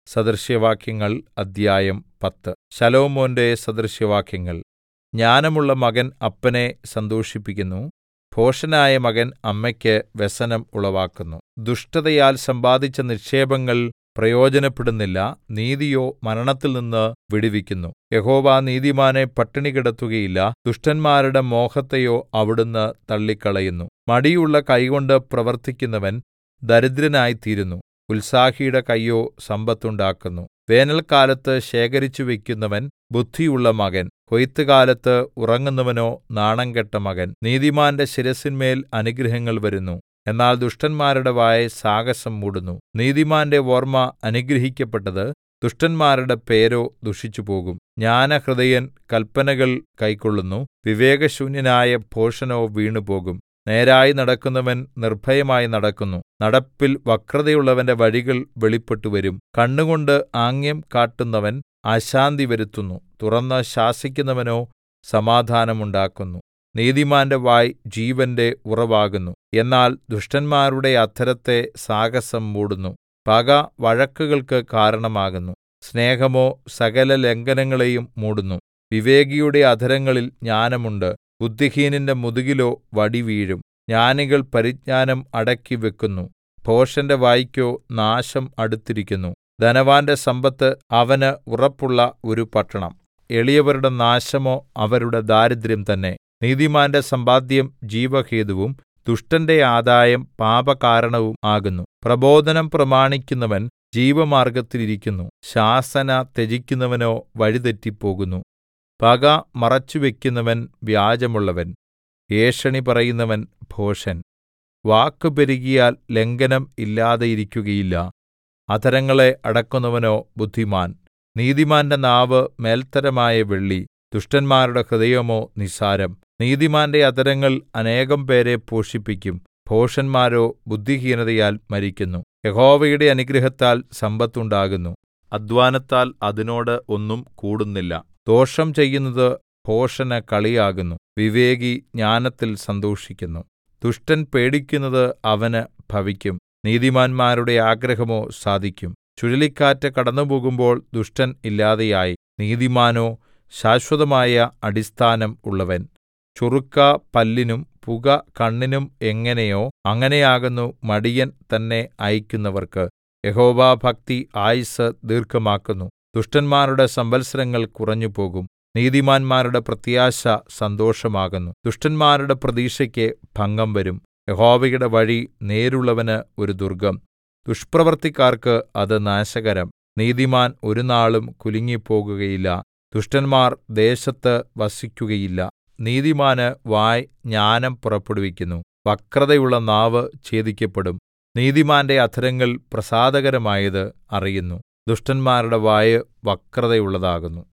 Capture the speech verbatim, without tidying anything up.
സദൃശവാക്യങ്ങൾ അദ്ധ്യായം പത്ത് ശലോമോന്റെ സദൃശവാക്യങ്ങൾ. ജ്ഞാനമുള്ള മകൻ അപ്പനെ സന്തോഷിപ്പിക്കുന്നു, ഭോഷനായ മകൻ അമ്മയ്ക്ക് വ്യസനം ഉളവാക്കുന്നു. ദുഷ്ടതയാൽ സമ്പാദിച്ച നിക്ഷേപങ്ങൾ പ്രയോജനപ്പെടുന്നില്ല, നീതിയോ മരണത്തിൽനിന്ന് വിടുവിക്കുന്നു. യഹോവ നീതിമാനെ പട്ടിണി കിടത്തുകയില്ല, ദുഷ്ടന്മാരുടെ മോഹത്തെയോ അവിടുന്ന് തള്ളിക്കളയുന്നു. മടിയുള്ള കൈകൊണ്ട് പ്രവർത്തിക്കുന്നവൻ ദരിദ്രനായിത്തീരുന്നു, ഉത്സാഹിയുടെ കയ്യോ സമ്പത്തുണ്ടാക്കുന്നു. വേനൽക്കാലത്ത് ശേഖരിച്ചു വയ്ക്കുന്നവൻ ബുദ്ധിയുള്ള മകൻ, കൊയ്ത്തുകാലത്ത് ഉറങ്ങുന്നവനോ നാണംകെട്ട മകൻ. നീതിമാന്റെ ശിരസ്സിന്മേൽ അനുഗ്രഹങ്ങൾ വരുന്നു, എന്നാൽ ദുഷ്ടന്മാരുടെ വായ് സാഹസം മൂടുന്നു. നീതിമാന്റെ ഓർമ്മ അനുഗ്രഹിക്കപ്പെട്ടത്, ദുഷ്ടന്മാരുടെ പേരോ ദുഷിച്ചുപോകും. ജ്ഞാനഹൃദയൻ കല്പനകൾ കൈക്കൊള്ളുന്നു, വിവേകശൂന്യനായ ഭോഷനോ വീണുപോകും. നേരായി നടക്കുന്നവൻ നിർഭയമായി നടക്കുന്നു, നടപ്പിൽ വക്രതയുള്ളവന്റെ വഴികൾ വെളിപ്പെട്ടുവരും. കണ്ണുകൊണ്ട് ആംഗ്യം കാട്ടുന്നവൻ അശാന്തി വരുത്തുന്നു, തുറന്ന് ശാസിക്കുന്നവനോ സമാധാനമുണ്ടാക്കുന്നു. നീതിമാന്റെ വായ് ജീവന്റെ ഉറവാകുന്നു, എന്നാൽ ദുഷ്ടന്മാരുടെ അധരത്തെ സാഹസം മൂടുന്നു. പക വഴക്കുകൾക്ക് കാരണമാകുന്നു, സ്നേഹമോ സകല ലംഘനങ്ങളെയും മൂടുന്നു. വിവേകിയുടെ അധരങ്ങളിൽ ജ്ഞാനമുണ്ട്, ബുദ്ധിഹീനന്റെ മുതുകിലോ വടി വീഴും. ജ്ഞാനികൾ പരിജ്ഞാനം അടക്കിവെക്കുന്നു, ഭോഷന്റെ വായ്ക്കോ നാശം അടുത്തിരിക്കുന്നു. ധനവാന്റെ സമ്പത്ത് അവന് ഉറപ്പുള്ള ഒരു പട്ടണം, എളിയവരുടെ നാശമോ അവരുടെ ദാരിദ്ര്യം തന്നെ. നീതിമാന്റെ സമ്പാദ്യം ജീവഹേതുവും ദുഷ്ടന്റെ ആദായം പാപകാരണവും ആകുന്നു. പ്രബോധനം പ്രമാണിക്കുന്നവൻ ജീവമാർഗ്ഗത്തിൽ ഇരിക്കുന്നു, ശാസന ത്യജിക്കുന്നവനോ വഴിതെറ്റിപ്പോകുന്നു. പക മറച്ചുവെക്കുന്നവൻ വ്യാജമുള്ളവൻ, ഏഷണി പറയുന്നവൻ ഭോഷൻ. വാക്ക് പെരുകിയാൽ ലംഘനം ഇല്ലാതെയിരിക്കുകയില്ല, അധരങ്ങളെ അടക്കുന്നവനോ ബുദ്ധിമാൻ. നീതിമാന്റെ നാവ് മേൽത്തരമായ വെള്ളി, ദുഷ്ടന്മാരുടെ ഹൃദയമോ നിസ്സാരം. നീതിമാന്റെ അധരങ്ങൾ അനേകം പേരെ പോഷിപ്പിക്കും, ഭോഷന്മാരോ ബുദ്ധിഹീനതയാൽ മരിക്കുന്നു. യഹോവയുടെ അനുഗ്രഹത്താൽ സമ്പത്തുണ്ടാകുന്നു, അദ്ധ്വാനത്താൽ അതിനോട് ഒന്നും കൂടുന്നില്ല. ദോഷം ചെയ്യുന്നത് ഭോഷന് കളിയാകുന്നു, വിവേകി ജ്ഞാനത്തിൽ സന്തോഷിക്കുന്നു. ദുഷ്ടൻ പേടിക്കുന്നത് അവന് ഭവിക്കും, നീതിമാന്മാരുടെ ആഗ്രഹമോ സാധിക്കും. ചുഴലിക്കാറ്റ് കടന്നുപോകുമ്പോൾ ദുഷ്ടൻ ഇല്ലാതെയായി, നീതിമാനോ ശാശ്വതമായ അടിസ്ഥാനം ഉള്ളവൻ. ചൊറുക്ക പല്ലിനും പുക കണ്ണിനും എങ്ങനെയോ അങ്ങനെയാകുന്നു മടിയൻ തന്നെ അയക്കുന്നവർക്ക്. യഹോവാഭക്തി ആയുസ്സ് ദീർഘമാക്കുന്നു, ദുഷ്ടന്മാരുടെ സംവത്സരങ്ങൾ കുറഞ്ഞുപോകും. നീതിമാന്മാരുടെ പ്രത്യാശ സന്തോഷമാകുന്നു, ദുഷ്ടന്മാരുടെ പ്രതീക്ഷയ്ക്ക് ഭംഗം വരും. യഹോവയുടെ വഴി നേരുള്ളവന് ഒരു ദുർഗം, ദുഷ്പ്രവൃത്തിക്കാർക്ക് അത് നാശകരം. നീതിമാൻ ഒരുനാളും കുലുങ്ങിപ്പോകുകയില്ല, ദുഷ്ടന്മാർ ദേശത്ത് വസിക്കുകയില്ല. നീതിമാന് വായ് ജ്ഞാനം പുറപ്പെടുവിക്കുന്നു, വക്രതയുള്ള നാവ് ഛേദിക്കപ്പെടും. നീതിമാന്റെ അധരങ്ങൾ പ്രസാദകരമായത് അറിയുന്നു, ദുഷ്ടന്മാരുടെ വായ് വക്രതയുള്ളതാകുന്നു.